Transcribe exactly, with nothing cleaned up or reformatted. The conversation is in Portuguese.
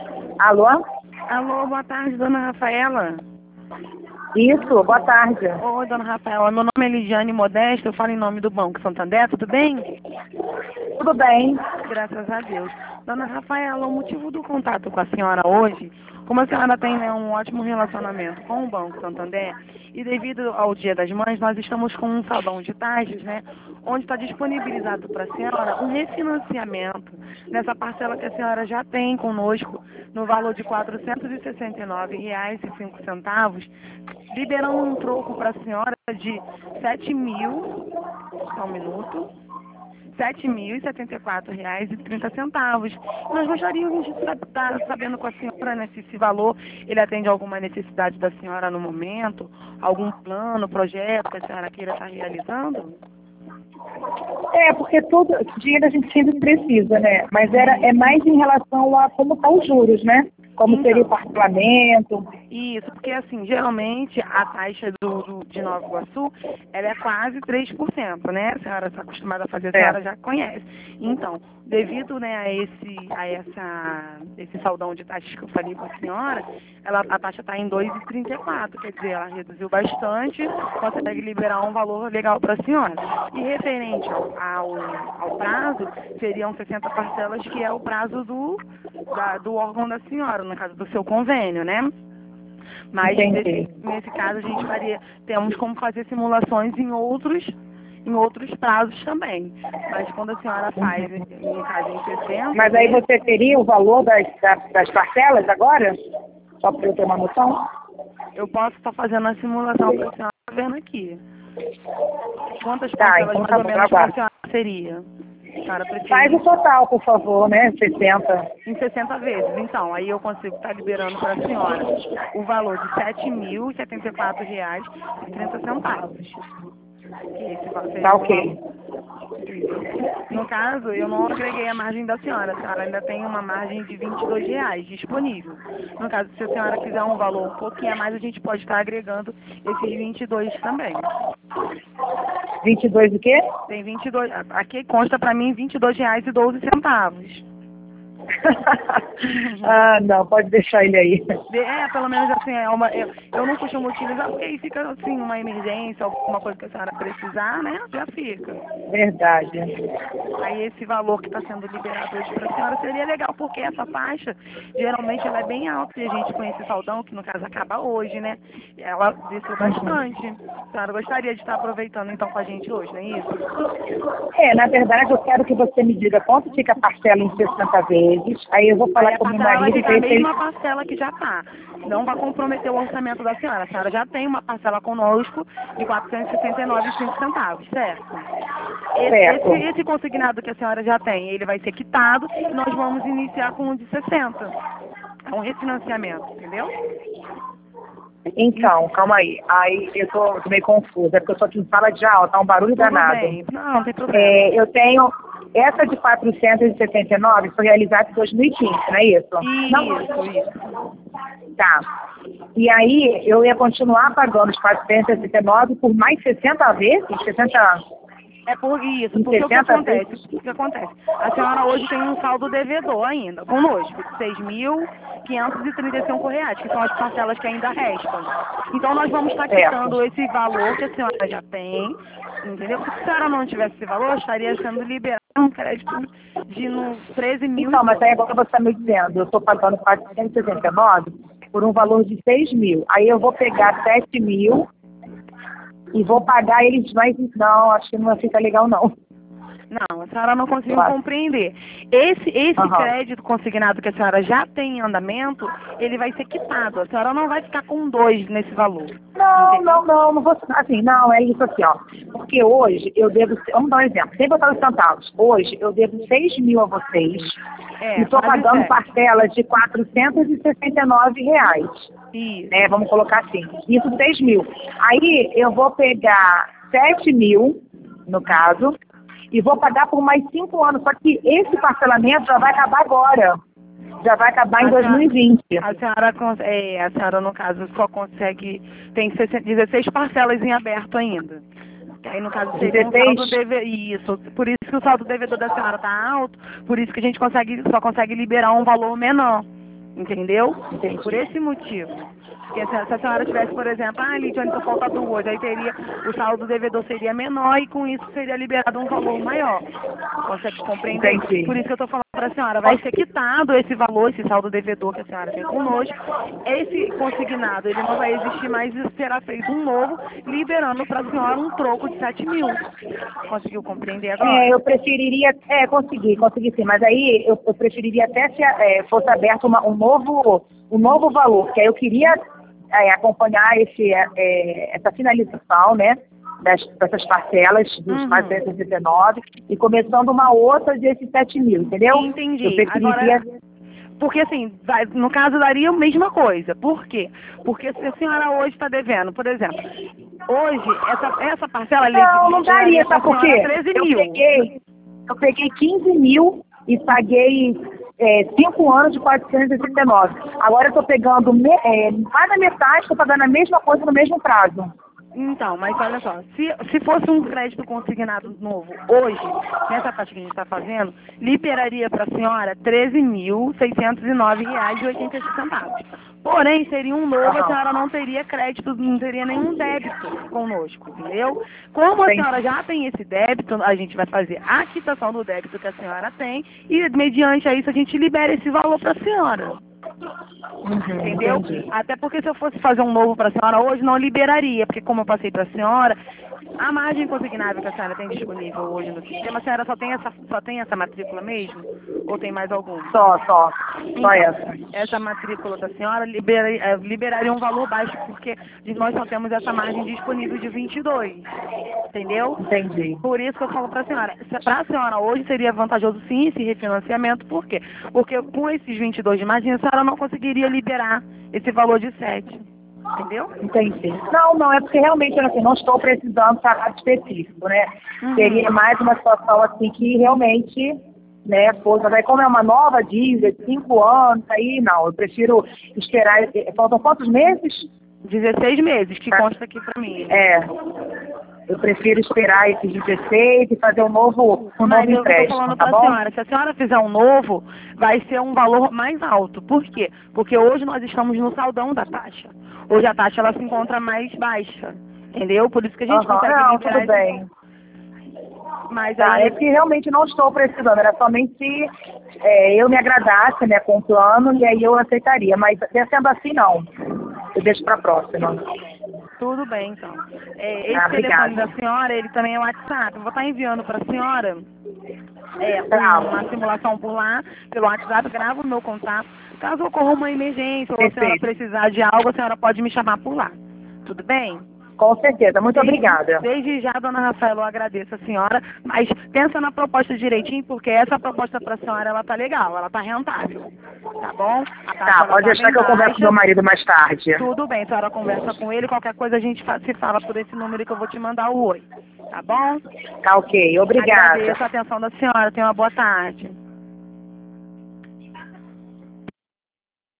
Alô? Alô, boa tarde, dona Rafaela. Isso, boa tarde. Oi, dona Rafaela, meu nome é Lidiane Modesto, eu falo em nome do Banco Santander, tudo bem? Tudo bem? Graças a Deus. Dona Rafaela, o motivo do contato com a senhora hoje, como a senhora tem, né, um ótimo relacionamento com o Banco Santander, e devido ao Dia das Mães, nós estamos com um salão de taxas, né, onde está disponibilizado para a senhora um refinanciamento nessa parcela que a senhora já tem conosco, no valor de quatrocentos e sessenta e nove reais e cinco centavos, liberando um troco para a senhora de sete mil, só um minuto, sete mil e setenta e quatro reais e trinta centavos. Nós gostaríamos de estar sabendo com a senhora, né, se esse valor ele atende a alguma necessidade da senhora no momento, algum plano, projeto que a senhora queira estar realizando? É, porque todo dinheiro a gente sempre precisa, né? Mas era, é mais em relação a como estão os juros, né? Como Então, seria o parcelamento. Isso, porque assim, geralmente a taxa do, do- de Nova Iguaçu, ela é quase três por cento, né? A senhora está acostumada a fazer, a senhora É. já conhece. Então, devido, né, a esse, a essa, esse saldão de taxas que eu falei com a senhora, ela, a taxa está em dois vírgula trinta e quatro, quer dizer, ela reduziu bastante, consegue liberar um valor legal para a senhora. E referente ao, ao, ao prazo, seriam sessenta parcelas, que é o prazo do, da- do órgão da senhora, no caso do seu convênio, né? Mas Entendi. nesse, nesse caso a gente faria, temos como fazer simulações em outros, em outros prazos também. Mas quando a senhora faz, no caso em sessenta, Mas aí você teria o valor das, das, das parcelas agora? Só para eu ter uma noção? eu posso estar fazendo a simulação para a senhora vendo aqui. Quantas Tá, parcelas então mais tá ou bom, menos para a aguardo. senhora seria? A senhora Faz o preferir? total, por favor, né? sessenta. Em sessenta vezes. Então, aí eu consigo estar liberando para a senhora o valor de sete mil e setenta e quatro reais e trinta centavos. Que esse va- Tá seria o ok. valor. Entendeu? No caso, eu não agreguei a margem da senhora. A senhora ainda tem uma margem de vinte e dois reais disponível. No caso, se a senhora quiser um valor um pouquinho a mais, a gente pode estar agregando esses vinte e dois também. vinte e dois o quê? Tem vinte e dois, aqui consta para mim vinte e dois reais e doze centavos. Ah, não, pode deixar ele aí. É, pelo menos assim, é uma, eu, eu não costumo utilizar, porque aí fica assim, uma emergência, alguma coisa que a senhora precisar, né? Já fica. Verdade. Aí esse valor que está sendo liberado hoje para a senhora seria legal, porque essa faixa, geralmente ela é bem alta, e a gente com esse saldão, que no caso acaba hoje, né? Ela desceu bastante. A senhora gostaria de estar aproveitando então com a gente hoje, não é isso? É, na verdade, eu quero que você me diga quanto fica a parcela em sessenta vezes. Aí eu vou Aí falar a com o meu parcela vai marido e ficar a ver se ele... mesma parcela que já está. Não vai comprometer o orçamento da senhora. A senhora já tem uma parcela conosco de quatrocentos e sessenta e nove reais e cinco centavos, certo? Esse, esse, Certo. esse consignado que a senhora já tem, ele vai ser quitado e nós vamos iniciar com o de sessenta. É um refinanciamento, entendeu? Então, calma aí. Aí eu tô, tô meio confusa, é porque eu tô aqui em sala de aula, tá um barulho Tudo danado. bem. Não, não tem problema. É, eu tenho... Essa de quatrocentos e setenta e nove foi realizada em dois mil e quinze, não é isso? Isso, isso. Tá. E aí eu ia continuar pagando os quatrocentos e sessenta e nove por mais sessenta vezes? sessenta... É por isso, Em porque o que sessenta acontece? vezes? O que acontece? A senhora hoje tem um saldo devedor ainda, conosco, de seis mil quinhentos e trinta e cinco reais, que são as parcelas que ainda restam. Então nós vamos estar Certo. quitando esse valor que a senhora já tem, entendeu? Se a senhora não tivesse esse valor, estaria sendo liberado um crédito de no treze mil e Então, mas pouco. aí agora você está me dizendo, eu estou pagando quatrocentos e sessenta e nove por um valor de seis mil. Aí eu vou pegar sete mil e vou pagar eles mais... Não, acho que não fica legal, não. Não, a senhora não conseguiu Claro. compreender. Esse, esse Aham. crédito consignado que a senhora já tem em andamento, ele vai ser quitado. A senhora não vai ficar com dois nesse valor. Não, Entendeu? não, não, não vou... Assim, não, é isso aqui, ó. Porque hoje eu devo... Vamos dar um exemplo, sem botar os centavos. Hoje eu devo seis mil a vocês É, e estou quase pagando sete. parcela de quatrocentos e sessenta e nove reais. Isso. Né, vamos colocar assim, isso seis mil. Aí eu vou pegar sete mil, no caso, e vou pagar por mais cinco anos. Só que esse parcelamento já vai acabar agora. Já vai acabar em A dois mil e vinte. A senhora, cons- é, a senhora, no caso, só consegue... Tem sessenta dezesseis parcelas em aberto ainda. Aí, no caso, seria um dezesseis? saldo devedor. Isso. Por isso que o saldo devedor da senhora está alto. Por isso que a gente consegue, só consegue liberar um valor menor. entendeu? Entendi. Por esse motivo. Porque se a, se a senhora tivesse, por exemplo, ah, Lidiane, só falta duas, aí teria, o saldo do devedor seria menor e com isso seria liberado um valor maior. Consegue compreender? Entendi. Por isso que eu estou falando para a senhora, vai ser quitado esse valor, esse saldo devedor que a senhora tem conosco. Esse consignado, ele não vai existir mais e será feito um novo, liberando para a senhora um troco de sete mil. Conseguiu compreender agora? É, eu preferiria, é, consegui, consegui sim, mas aí eu, eu preferiria até se é, fosse aberto uma, um, novo, um novo valor, que aí eu queria é, acompanhar esse, é, essa finalização, né, das, dessas parcelas dos Uhum. quatrocentos e dezenove e começando uma outra desses sete mil, entendeu? Entendi. Eu preferiria... Agora, porque assim, vai, no caso daria a mesma coisa. Por quê? Porque se a senhora hoje está devendo, por exemplo, hoje, essa, essa parcela... Não, não daria, sabe por quê? treze Eu mil. peguei, eu peguei quinze mil e paguei é, cinco anos de quatrocentos e setenta e nove. Agora eu estou pegando me, é, mais da metade, estou pagando a mesma coisa no mesmo prazo. Então, mas olha só, se, se fosse um crédito consignado novo hoje, nessa taxa que a gente está fazendo, liberaria para a senhora treze mil seiscentos e nove reais e oitenta e oito centavos. Porém, seria um novo, a senhora não teria crédito, não teria nenhum débito conosco, entendeu? Como a Entendi. senhora já tem esse débito, a gente vai fazer a quitação do débito que a senhora tem e, mediante a isso, a gente libera esse valor para a senhora. Uhum, Entendeu? entendi. Até porque se eu fosse fazer um novo para a senhora hoje, não liberaria, porque como eu passei para a senhora, a margem consignável que a senhora tem disponível hoje no sistema, a senhora só tem essa, só tem essa matrícula mesmo? Ou tem mais alguma? Só, só. Só Então, essa. essa matrícula da senhora libera, eh, liberaria um valor baixo, porque nós só temos essa margem disponível de vinte e dois. Entendeu? Entendi. Por isso que eu falo para a senhora, para a senhora hoje seria vantajoso sim esse refinanciamento, por quê? Porque com esses vinte e dois de margem a senhora não conseguiria liberar esse valor de sete. Entendeu? Entendi. Não, não, é porque realmente assim, não estou precisando de salário específico, né? Uhum. Seria mais uma situação assim que realmente, né, fosse, mas aí como é uma nova dívida de cinco anos, aí não, eu prefiro esperar, faltam quantos meses? dezesseis meses, que Tá. consta aqui para mim. É, eu prefiro esperar esses dezesseis e fazer um novo, um Mas novo eu estou empréstimo, falando tá para a bom? senhora, se a senhora fizer um novo, vai ser um valor mais alto. Por quê? Porque hoje nós estamos no saldão da taxa. Hoje a taxa ela se encontra mais baixa, entendeu? Por isso que a gente Aham, consegue não, liberar tudo esse- bem. Mas Tá, aí, é que realmente não estou precisando, era somente se é, eu me agradasse, né, com o plano, e aí eu aceitaria, mas sendo assim, não. Eu deixo para a próxima. tudo bem, então. É, esse Ah, telefone obrigada. da senhora, ele também é o WhatsApp. Eu vou estar enviando para a senhora é, Tá. uma simulação por lá, pelo WhatsApp, grava o meu contato. Caso ocorra uma emergência ou a senhora Perfeito. precisar de algo, a senhora pode me chamar por lá. Tudo bem? Com certeza, muito Desde- obrigada. Desde já, dona Rafaela, eu agradeço a senhora, mas pensa na proposta direitinho, porque essa proposta para a senhora, ela tá legal, ela tá rentável, tá bom? A taxa, Tá, ela pode tá deixar bem que eu converso com baixa. meu marido mais tarde. Tudo bem, a senhora conversa com ele, qualquer coisa a gente fa- se fala por esse número que eu vou te mandar o oi, tá bom? Tá ok, obrigada. Agradeço a atenção da senhora, tenha uma boa tarde.